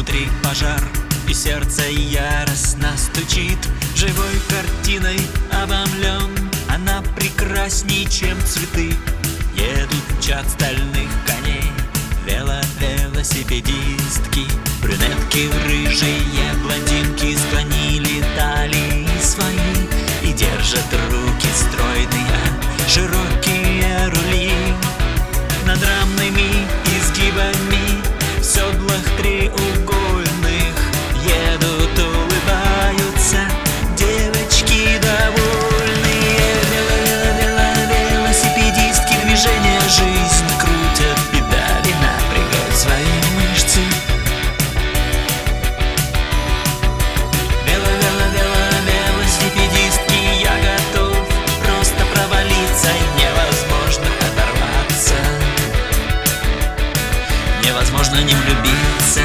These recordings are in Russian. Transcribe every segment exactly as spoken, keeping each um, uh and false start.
внутри пожар, и сердце яростно стучит. Живой картиной обомлен, она прекрасней, чем цветы. Едут чад стальных коней, вело-велосипедистки, брюнетки, рыжие блондинки склонили талии свои и держат руки стройные, широкие рули. Над рамными изгибами в седлах треугольных едут, улыбаются девочки довольные. Вело-вело-велосипедистки, движение жизнь крутят педали, напрягают свои мышцы. Вело-вело-вело-велосипедистки, я готов просто провалиться, невозможно оторваться, невозможно не влюбиться.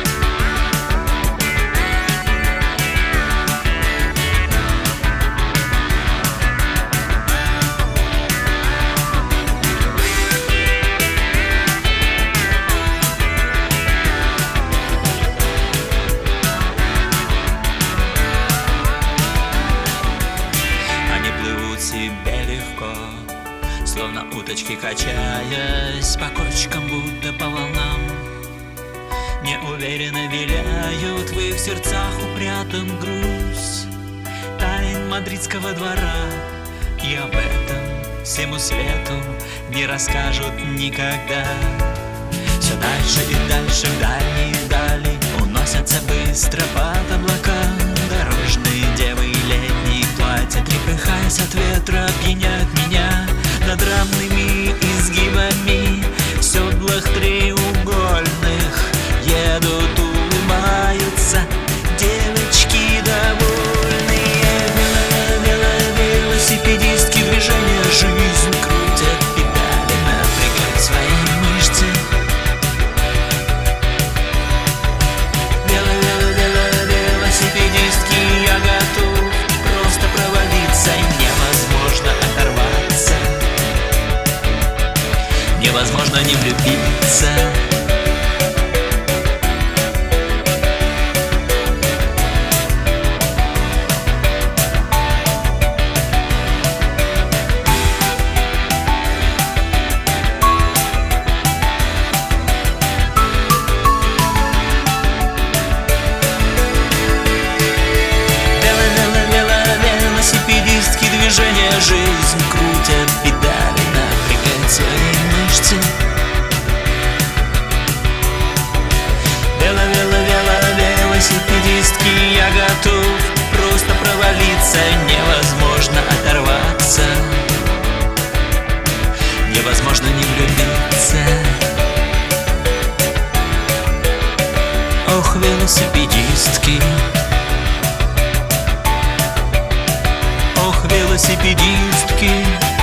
Они плывут себе легко, словно уточки, качаясь по кочкам, будто по волнам. Неуверенно виляют в их сердцах упрятан груз тайн мадридского двора, и об этом всему свету не расскажут никогда. Все дальше и дальше в дальние дали уносятся быстро под облака. Дорожные девы и летние платья, трепыхаясь от ветра, пьянят меня. Над рамными изгибами в седлах треугольных едут, улыбаются девочки довольные. Вело-вело-велосипедистки, движение жизнь крутят педали, напрягают свои мышцы. Вело-вело-вело-велосипедистки, я готов просто провалиться, невозможно оторваться, невозможно не влюбиться. Велосипедистки, движение жизнь крутят педали, напрягают свои мышцы. Вело-вело-вело-велосипедистки, я готов просто провалиться, невозможно оторваться, невозможно не влюбиться. Ох, велосипедистки, ох, велосипедистки.